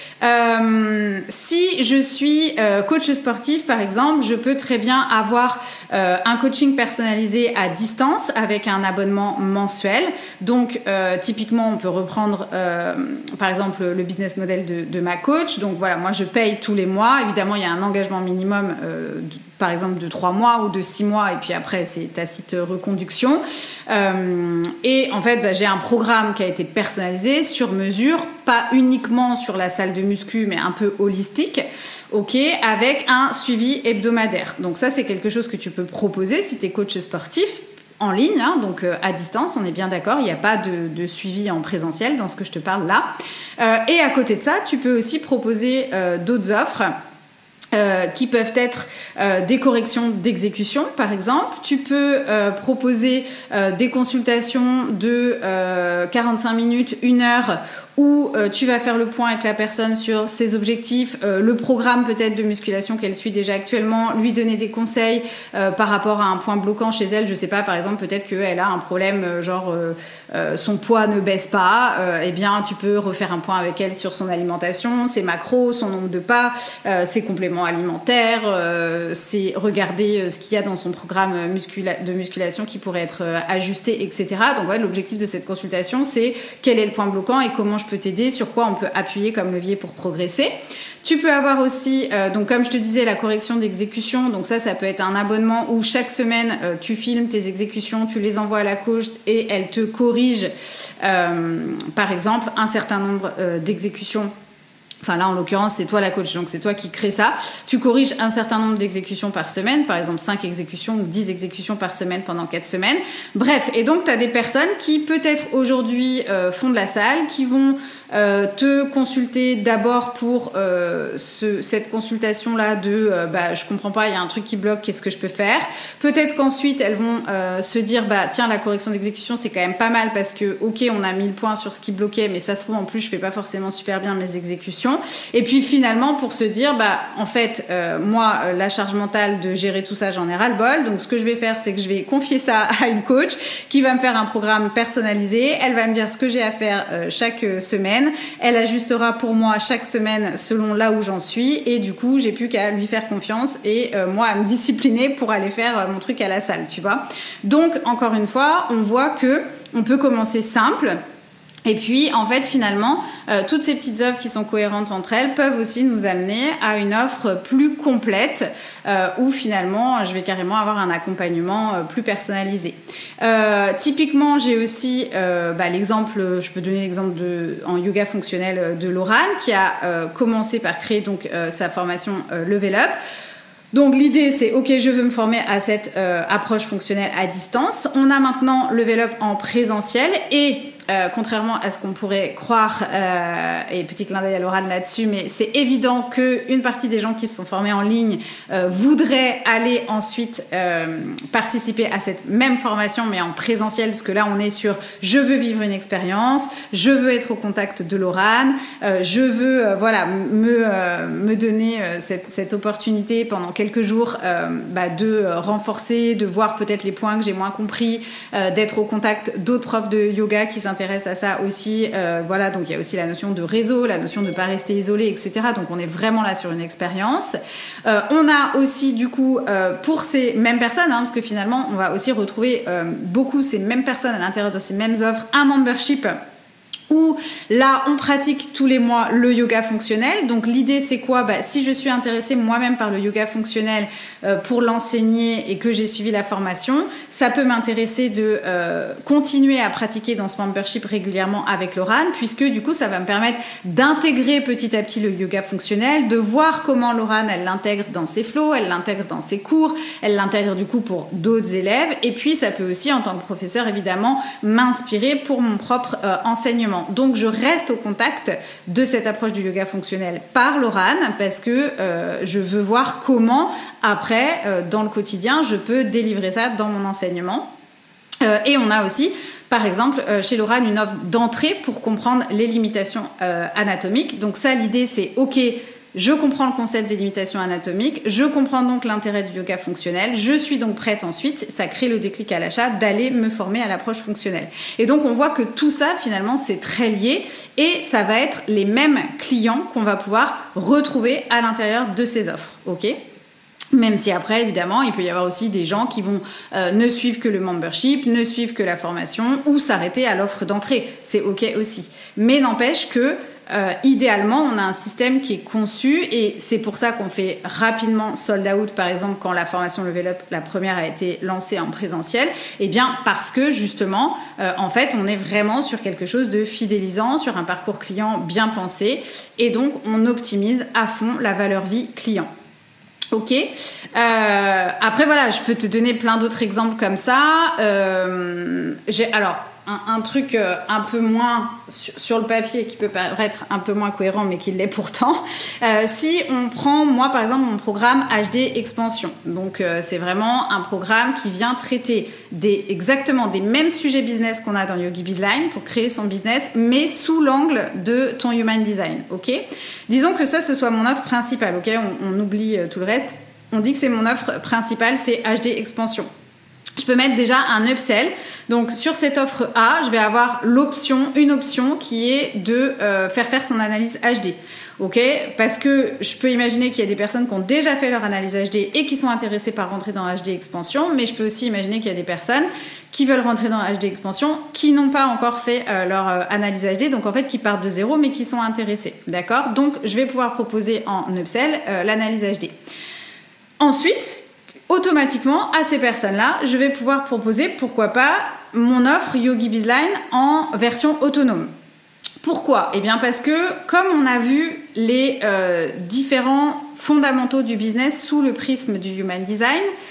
Euh, si je suis euh, coach sportif par exemple, je peux très bien avoir euh, un coaching personnalisé à distance avec un abonnement mensuel. Donc euh, typiquement on peut reprendre euh, par exemple le business model de, de ma coach. Donc voilà, moi je paye tous les mois. Évidemment il y a un engagement minimum euh, de, par exemple de trois mois ou de six mois et puis après c'est tacite reconduction. Euh, et en fait bah, j'ai un programme qui a été personnalisé sur mesure, pas uniquement sur la salle de muscu mais un peu holistique, ok, avec un suivi hebdomadaire. Donc ça c'est quelque chose que tu peux proposer si tu es coach sportif en ligne, hein, donc euh, à distance, on est bien d'accord, il n'y a pas de, de suivi en présentiel dans ce que je te parle là. Euh, et à côté de ça, tu peux aussi proposer euh, d'autres offres Euh, qui peuvent être euh, des corrections d'exécution par exemple. Tu peux euh, proposer euh, des consultations de euh, quarante-cinq minutes, une heure où euh, tu vas faire le point avec la personne sur ses objectifs, euh, le programme peut-être de musculation qu'elle suit déjà actuellement, lui donner des conseils euh, par rapport à un point bloquant chez elle. Je sais pas, par exemple, peut-être qu'elle a un problème, euh, genre euh, euh, son poids ne baisse pas, euh, eh bien tu peux refaire un point avec elle sur son alimentation, ses macros, son nombre de pas, euh, ses compléments alimentaires, euh, c'est regarder euh, ce qu'il y a dans son programme muscula- de musculation qui pourrait être euh, ajusté, et cetera. Donc ouais, l'objectif de cette consultation, c'est quel est le point bloquant et comment je peux t'aider, sur quoi on peut appuyer comme levier pour progresser. Tu peux avoir aussi, euh, donc comme je te disais, la correction d'exécution. Donc ça, ça peut être un abonnement où chaque semaine, euh, tu filmes tes exécutions, tu les envoies à la coach et elle te corrige, euh, par exemple, un certain nombre euh, d'exécutions. Enfin là, en l'occurrence, c'est toi la coach, donc c'est toi qui crée ça. Tu corriges un certain nombre d'exécutions par semaine, par exemple cinq exécutions ou dix exécutions par semaine pendant quatre semaines. Bref, et donc tu as des personnes qui peut-être aujourd'hui euh, font de la salle, qui vont euh, te consulter d'abord pour euh, ce, cette consultation-là de euh, bah, je comprends pas, il y a un truc qui bloque, qu'est-ce que je peux faire? Peut-être qu'ensuite elles vont euh, se dire bah tiens, la correction d'exécution c'est quand même pas mal parce que ok, on a mis le point sur ce qui bloquait, mais ça se trouve en plus je fais pas forcément super bien mes exécutions. Et puis finalement pour se dire bah en fait euh, moi euh, la charge mentale de gérer tout ça j'en ai ras-le-bol, donc ce que je vais faire c'est que je vais confier ça à une coach qui va me faire un programme personnalisé. Elle va me dire ce que j'ai à faire euh, chaque semaine, elle ajustera pour moi chaque semaine selon là où j'en suis, et du coup j'ai plus qu'à lui faire confiance et euh, moi à me discipliner pour aller faire euh, mon truc à la salle, tu vois. Donc encore une fois on voit que on peut commencer simple. Et puis, en fait, finalement, euh, toutes ces petites offres qui sont cohérentes entre elles peuvent aussi nous amener à une offre plus complète euh, où finalement, je vais carrément avoir un accompagnement euh, plus personnalisé. Euh, typiquement, j'ai aussi euh, bah, l'exemple, je peux donner l'exemple de, en yoga fonctionnel de Laurane qui a euh, commencé par créer donc euh, sa formation euh, Level Up. Donc l'idée c'est ok, je veux me former à cette euh, approche fonctionnelle à distance. On a maintenant Level Up en présentiel et euh, contrairement à ce qu'on pourrait croire, euh, et petit clin d'œil à Laurane là-dessus, mais c'est évident qu'une partie des gens qui se sont formés en ligne euh, voudraient aller ensuite euh, participer à cette même formation mais en présentiel, parce que là on est sur je veux vivre une expérience, je veux être au contact de Laurane, euh, je veux euh, voilà me, euh, me donner euh, cette, cette opportunité pendant quelques jours euh, bah, de euh, renforcer, de voir peut-être les points que j'ai moins compris, euh, d'être au contact d'autres profs de yoga qui s'intéressent à ça aussi. Euh, voilà, donc il y a aussi la notion de réseau, la notion de ne pas rester isolé, et cetera. Donc on est vraiment là sur une expérience. Euh, on a aussi du coup euh, pour ces mêmes personnes, hein, parce que finalement on va aussi retrouver euh, beaucoup ces mêmes personnes à l'intérieur de ces mêmes offres, un membership où là on pratique tous les mois le yoga fonctionnel. Donc l'idée c'est quoi? Bah, si je suis intéressée moi-même par le yoga fonctionnel euh, pour l'enseigner et que j'ai suivi la formation, ça peut m'intéresser de euh, continuer à pratiquer dans ce membership régulièrement avec Laurane, puisque du coup ça va me permettre d'intégrer petit à petit le yoga fonctionnel, de voir comment Laurane elle l'intègre dans ses flows, elle l'intègre dans ses cours, elle l'intègre du coup pour d'autres élèves, et puis ça peut aussi en tant que professeur évidemment m'inspirer pour mon propre euh, enseignement. Donc je reste au contact de cette approche du yoga fonctionnel par Laurane parce que euh, je veux voir comment après euh, dans le quotidien je peux délivrer ça dans mon enseignement. Euh, et on a aussi par exemple euh, chez Laurane une offre d'entrée pour comprendre les limitations euh, anatomiques. Donc ça l'idée c'est ok, je comprends le concept des limitations anatomiques, je comprends donc l'intérêt du yoga fonctionnel, je suis donc prête ensuite, ça crée le déclic à l'achat d'aller me former à l'approche fonctionnelle. Et donc on voit que tout ça finalement c'est très lié et ça va être les mêmes clients qu'on va pouvoir retrouver à l'intérieur de ces offres, ok ? Même si après, évidemment, il peut y avoir aussi des gens qui vont euh, ne suivre que le membership, ne suivre que la formation ou s'arrêter à l'offre d'entrée. C'est ok aussi. Mais n'empêche que Euh, idéalement, on a un système qui est conçu et c'est pour ça qu'on fait rapidement sold out, par exemple, quand la formation Level Up, la première, a été lancée en présentiel. Eh bien, parce que justement, euh, en fait, on est vraiment sur quelque chose de fidélisant, sur un parcours client bien pensé et donc on optimise à fond la valeur vie client. Ok. Euh, après, voilà, je peux te donner plein d'autres exemples comme ça. Euh, j'ai alors. Un, un truc euh, un peu moins sur, sur le papier qui peut paraître un peu moins cohérent mais qui l'est pourtant. Euh, si on prend moi par exemple mon programme H D Expansion, donc euh, c'est vraiment un programme qui vient traiter des, exactement des mêmes sujets business qu'on a dans Yogi Bizline pour créer son business mais sous l'angle de ton Human Design, ok ? Disons que ça ce soit mon offre principale, ok ? On, on oublie euh, tout le reste. On dit que c'est mon offre principale, c'est H D Expansion. Je peux mettre déjà un upsell. Donc, sur cette offre A, je vais avoir l'option, une option qui est de euh, faire faire son analyse H D. Ok ? Parce que je peux imaginer qu'il y a des personnes qui ont déjà fait leur analyse H D et qui sont intéressées par rentrer dans H D Expansion. Mais je peux aussi imaginer qu'il y a des personnes qui veulent rentrer dans H D Expansion, qui n'ont pas encore fait euh, leur euh, analyse H D. Donc, en fait, qui partent de zéro, mais qui sont intéressées. D'accord ? Donc, je vais pouvoir proposer en upsell euh, l'analyse H D. Ensuite, automatiquement, à ces personnes-là, je vais pouvoir proposer, pourquoi pas, mon offre Yogi Bizline en version autonome. Pourquoi ? Eh bien parce que, comme on a vu les euh, différents fondamentaux du business sous le prisme du Human Design,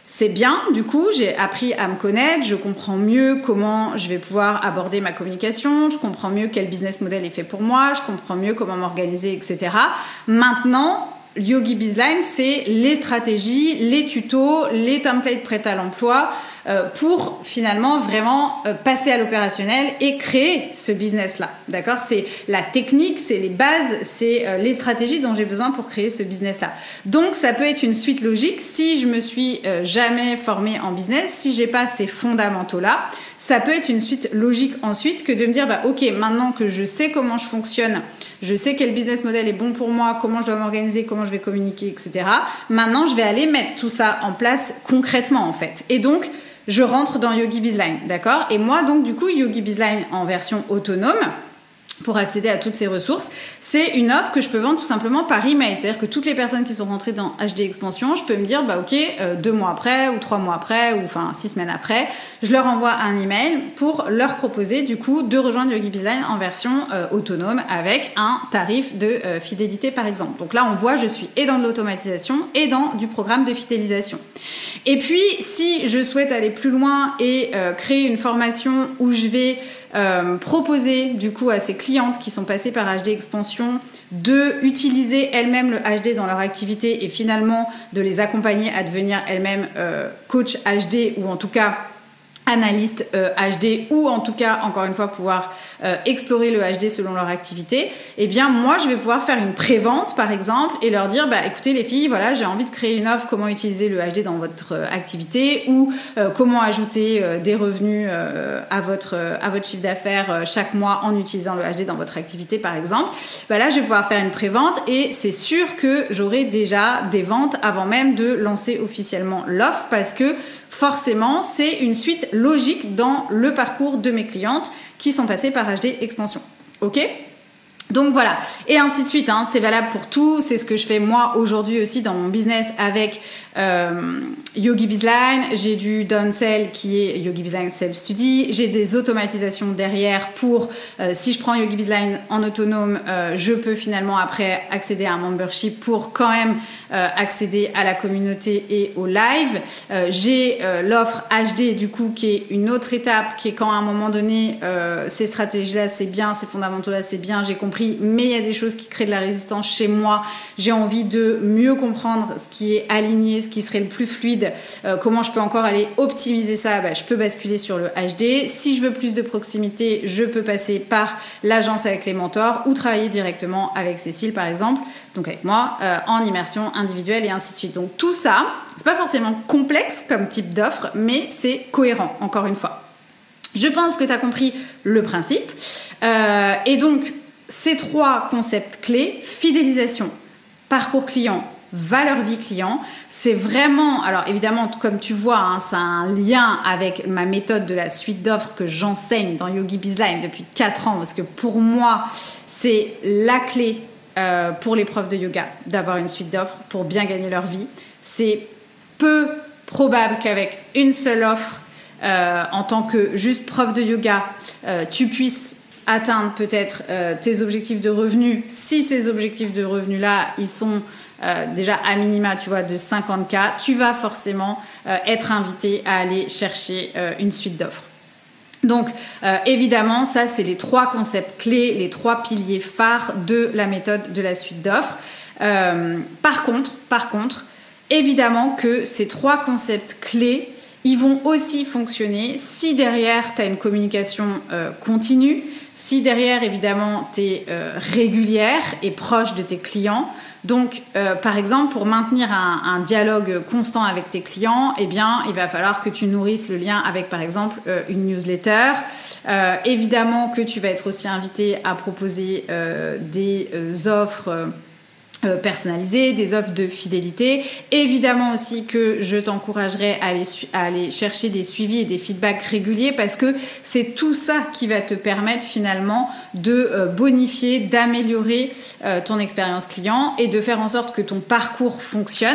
C'est bien, du coup, j'ai appris à me connaître, je comprends mieux comment je vais pouvoir aborder ma communication, je comprends mieux quel business model est fait pour moi, je comprends mieux comment m'organiser, et cetera. Maintenant, Yogi Bizline, c'est les stratégies, les tutos, les templates prêts à l'emploi euh, pour finalement vraiment euh, passer à l'opérationnel et créer ce business-là. D'accord ? C'est la technique, c'est les bases, c'est euh, les stratégies dont j'ai besoin pour créer ce business-là. Donc, ça peut être une suite logique si je me suis euh, jamais formée en business, si j'ai pas ces fondamentaux-là. Ça peut être une suite logique ensuite que de me dire, bah, ok, maintenant que je sais comment je fonctionne, je sais quel business model est bon pour moi, comment je dois m'organiser, comment je vais communiquer, et cetera. Maintenant, je vais aller mettre tout ça en place concrètement, en fait. Et donc, je rentre dans Yogi Bizline, d'accord ? Et moi, donc, du coup, Yogi Bizline en version autonome, pour accéder à toutes ces ressources, c'est une offre que je peux vendre tout simplement par email. C'est-à-dire que toutes les personnes qui sont rentrées dans H D Expansion, je peux me dire, bah ok, euh, deux mois après, ou trois mois après, ou enfin six semaines après, je leur envoie un email pour leur proposer du coup de rejoindre Yogi Bizline en version euh, autonome avec un tarif de euh, fidélité par exemple. Donc là, on voit, je suis et dans de l'automatisation et dans du programme de fidélisation. Et puis, si je souhaite aller plus loin et euh, créer une formation où je vais Euh, proposer du coup à ces clientes qui sont passées par H D Expansion de utiliser elles-mêmes le H D dans leur activité et finalement de les accompagner à devenir elles-mêmes euh, coach H D ou en tout cas analyste euh, H D ou en tout cas encore une fois pouvoir euh, explorer le H D selon leur activité, eh bien moi je vais pouvoir faire une pré-vente par exemple et leur dire bah écoutez les filles, voilà, j'ai envie de créer une offre comment utiliser le H D dans votre euh, activité ou euh, comment ajouter euh, des revenus euh, à votre euh, à votre chiffre d'affaires euh, chaque mois en utilisant le H D dans votre activité par exemple. Bah là je vais pouvoir faire une pré-vente et c'est sûr que j'aurai déjà des ventes avant même de lancer officiellement l'offre parce que forcément, c'est une suite logique dans le parcours de mes clientes qui sont passées par H D Expansion. Ok ? Donc voilà, et ainsi de suite, hein. C'est valable pour tout, c'est ce que je fais moi aujourd'hui aussi dans mon business avec euh, Yogi Bizline, j'ai du downsell qui est Yogi Bizline Self Study, j'ai des automatisations derrière pour, euh, si je prends Yogi Bizline en autonome, euh, je peux finalement après accéder à un membership pour quand même euh, accéder à la communauté et au live. Euh, j'ai euh, l'offre H D du coup qui est une autre étape, qui est quand à un moment donné, euh, ces stratégies-là c'est bien, ces fondamentaux-là c'est bien, j'ai compris mais il y a des choses qui créent de la résistance chez moi. J'ai envie de mieux comprendre ce qui est aligné, ce qui serait le plus fluide, euh, comment je peux encore aller optimiser ça. Bah, je peux basculer sur le H D. Si je veux plus de proximité, je peux passer par l'agence avec les mentors ou travailler directement avec Cécile par exemple, donc avec moi, euh, en immersion individuelle et ainsi de suite. Donc tout ça, c'est pas forcément complexe comme type d'offre, mais c'est cohérent, encore une fois. Je pense que tu as compris le principe. Euh, et donc, ces trois concepts clés, fidélisation, parcours client, valeur vie client, c'est vraiment, alors évidemment, comme tu vois, hein, ça a un lien avec ma méthode de la suite d'offres que j'enseigne dans Yogi Bizline depuis quatre ans, parce que pour moi, c'est la clé euh, pour les profs de yoga d'avoir une suite d'offres pour bien gagner leur vie. C'est peu probable qu'avec une seule offre, euh, en tant que juste prof de yoga, euh, tu puisses atteindre peut-être euh, tes objectifs de revenus, si ces objectifs de revenus-là, ils sont euh, déjà à minima, tu vois, de cinquante K, tu vas forcément euh, être invité à aller chercher euh, une suite d'offres. Donc, euh, évidemment, ça, c'est les trois concepts clés, les trois piliers phares de la méthode de la suite d'offres. Euh, par contre, par contre, évidemment que ces trois concepts clés, ils vont aussi fonctionner si derrière, tu as une communication euh, continue, si derrière, évidemment, tu es euh, régulière et proche de tes clients. Donc, euh, par exemple, pour maintenir un, un dialogue constant avec tes clients, eh bien, il va falloir que tu nourrisses le lien avec, par exemple, euh, une newsletter. Euh, évidemment que tu vas être aussi invité à proposer euh, des euh, offres euh, Euh, personnalisées, des offres de fidélité. Évidemment aussi que je t'encouragerai à aller, su- à aller chercher des suivis et des feedbacks réguliers parce que c'est tout ça qui va te permettre finalement de euh, bonifier, d'améliorer euh, ton expérience client et de faire en sorte que ton parcours fonctionne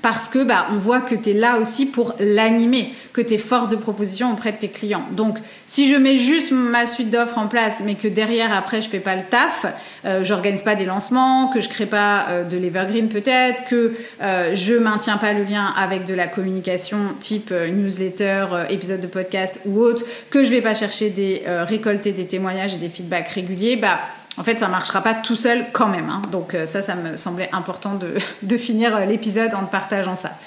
parce que bah, on voit que tu es là aussi pour l'animer, que tu es force de proposition auprès de tes clients. Donc, si je mets juste ma suite d'offres en place, mais que derrière, après, je fais pas le taf, euh, j'organise pas des lancements, que je crée pas euh, de l'evergreen peut-être, que euh, je maintiens pas le lien avec de la communication type euh, newsletter, euh, épisode de podcast ou autre, que je vais pas chercher des euh, récolter des témoignages et des feedbacks réguliers, bah en fait, ça marchera pas tout seul quand même. Hein. Donc euh, ça, ça me semblait important de, de finir l'épisode en te partageant ça.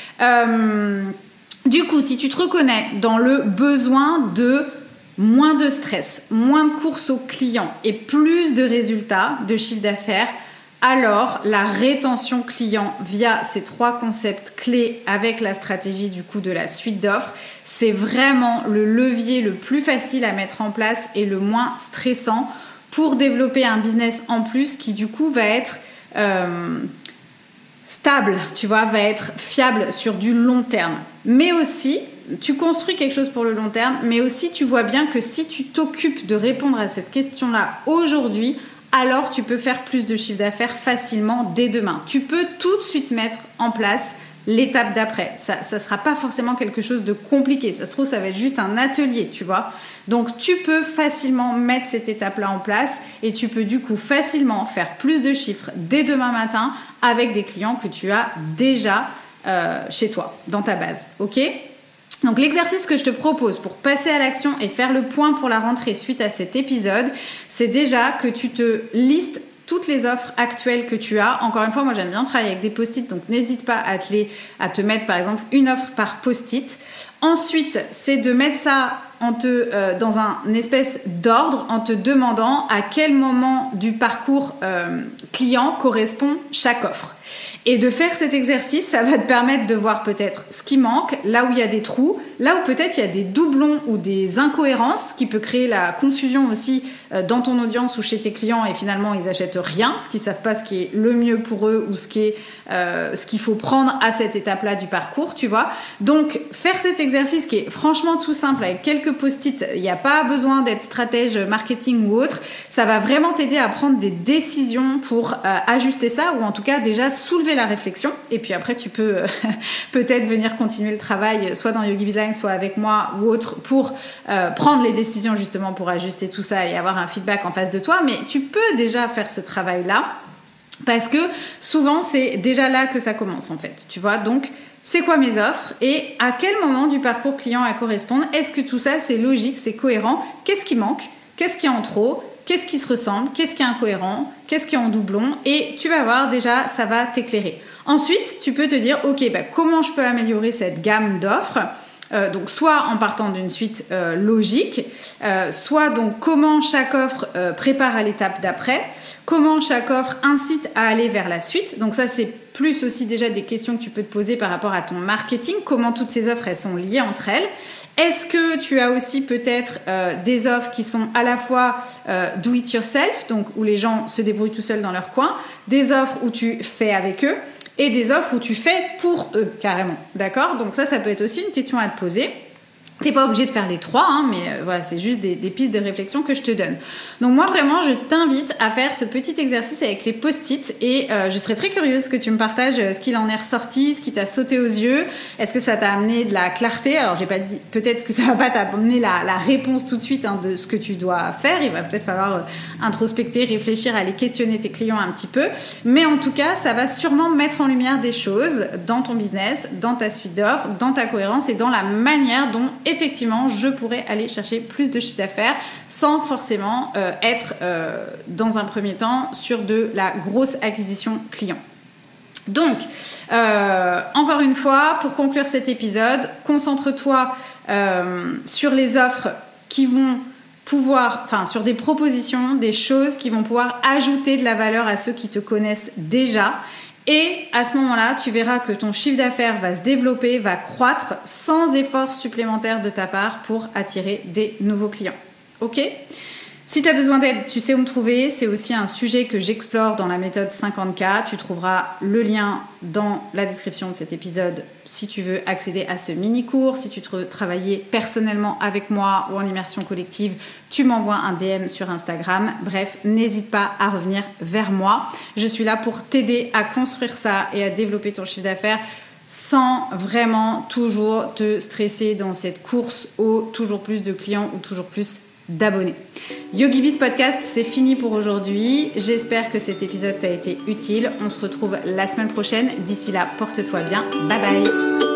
Euh, du coup, si tu te reconnais dans le besoin de moins de stress, moins de courses aux clients et plus de résultats, de chiffre d'affaires, alors la rétention client via ces trois concepts clés avec la stratégie du coup de la suite d'offres, c'est vraiment le levier le plus facile à mettre en place et le moins stressant pour développer un business en plus qui du coup va être euh, stable, tu vois, va être fiable sur du long terme. Mais aussi, tu construis quelque chose pour le long terme, mais aussi tu vois bien que si tu t'occupes de répondre à cette question-là aujourd'hui, alors tu peux faire plus de chiffre d'affaires facilement dès demain. Tu peux tout de suite mettre en place l'étape d'après. Ça ne sera pas forcément quelque chose de compliqué. Ça se trouve, ça va être juste un atelier, tu vois. Donc, tu peux facilement mettre cette étape-là en place et tu peux du coup facilement faire plus de chiffres dès demain matin avec des clients que tu as déjà euh, chez toi, dans ta base. OK ? Donc, l'exercice que je te propose pour passer à l'action et faire le point pour la rentrée suite à cet épisode, c'est déjà que tu te listes toutes les offres actuelles que tu as. Encore une fois, moi j'aime bien travailler avec des post-it, donc n'hésite pas à te, les, à te mettre par exemple une offre par post-it. Ensuite, c'est de mettre ça en te, euh, dans un espèce d'ordre en te demandant à quel moment du parcours euh, client correspond chaque offre. Et de faire cet exercice, ça va te permettre de voir peut-être ce qui manque, là où il y a des trous, là où peut-être il y a des doublons ou des incohérences, ce qui peut créer la confusion aussi dans ton audience ou chez tes clients et finalement ils achètent rien parce qu'ils savent pas ce qui est le mieux pour eux ou ce qui est euh, ce qu'il faut prendre à cette étape-là du parcours, tu vois. Donc faire cet exercice qui est franchement tout simple avec quelques post-it, il n'y a pas besoin d'être stratège marketing ou autre, ça va vraiment t'aider à prendre des décisions pour euh, ajuster ça ou en tout cas déjà soulever la réflexion et puis après tu peux euh, peut-être venir continuer le travail soit dans YogiBizLine soit avec moi ou autre pour euh, prendre les décisions justement pour ajuster tout ça et avoir un feedback en face de toi, mais tu peux déjà faire ce travail-là parce que souvent c'est déjà là que ça commence en fait, tu vois. Donc c'est quoi mes offres et à quel moment du parcours client elles correspondent, est-ce que tout ça c'est logique, c'est cohérent, qu'est-ce qui manque, qu'est-ce qui est en trop, qu'est-ce qui se ressemble, qu'est-ce qui est incohérent, qu'est-ce qui est en doublon et tu vas voir déjà ça va t'éclairer. Ensuite tu peux te dire ok bah, comment je peux améliorer cette gamme d'offres. Euh, donc soit en partant d'une suite euh, logique, euh, soit donc comment chaque offre euh, prépare à l'étape d'après, comment chaque offre incite à aller vers la suite. Donc ça c'est plus aussi déjà des questions que tu peux te poser par rapport à ton marketing, comment toutes ces offres elles sont liées entre elles. Est-ce que tu as aussi peut-être euh, des offres qui sont à la fois euh, do it yourself, donc où les gens se débrouillent tout seuls dans leur coin, des offres où tu fais avec eux, et des offres où tu fais pour eux, carrément. D'accord ? Donc ça, ça peut être aussi une question à te poser. T'es pas obligé de faire les trois, hein, mais euh, voilà, c'est juste des, des pistes de réflexion que je te donne. Donc moi, vraiment, je t'invite à faire ce petit exercice avec les post-it et euh, je serais très curieuse que tu me partages ce qu'il en est ressorti, ce qui t'a sauté aux yeux. Est-ce que ça t'a amené de la clarté ? Alors, j'ai pas dit, peut-être que ça va pas t'amener la, la réponse tout de suite hein, de ce que tu dois faire. Il va peut-être falloir euh, introspecter, réfléchir, aller questionner tes clients un petit peu. Mais en tout cas, ça va sûrement mettre en lumière des choses dans ton business, dans ta suite d'offres, dans ta cohérence et dans la manière dont effectivement, je pourrais aller chercher plus de chiffre d'affaires sans forcément euh, être euh, dans un premier temps sur de la grosse acquisition client. Donc, euh, encore une fois, pour conclure cet épisode, concentre-toi euh, sur les offres qui vont pouvoir, enfin sur des propositions, des choses qui vont pouvoir ajouter de la valeur à ceux qui te connaissent déjà. Et à ce moment-là, tu verras que ton chiffre d'affaires va se développer, va croître sans effort supplémentaire de ta part pour attirer des nouveaux clients. Ok ? Si tu as besoin d'aide, tu sais où me trouver. C'est aussi un sujet que j'explore dans la méthode cinquante K. Tu trouveras le lien dans la description de cet épisode si tu veux accéder à ce mini-cours. Si tu veux travailler personnellement avec moi ou en immersion collective, tu m'envoies un D M sur Instagram. Bref, n'hésite pas à revenir vers moi. Je suis là pour t'aider à construire ça et à développer ton chiffre d'affaires sans vraiment toujours te stresser dans cette course au toujours plus de clients ou toujours plus d'abonnés. YogiBiz Podcast, c'est fini pour aujourd'hui. J'espère que cet épisode t'a été utile. On se retrouve la semaine prochaine. D'ici là, porte-toi bien. Bye bye.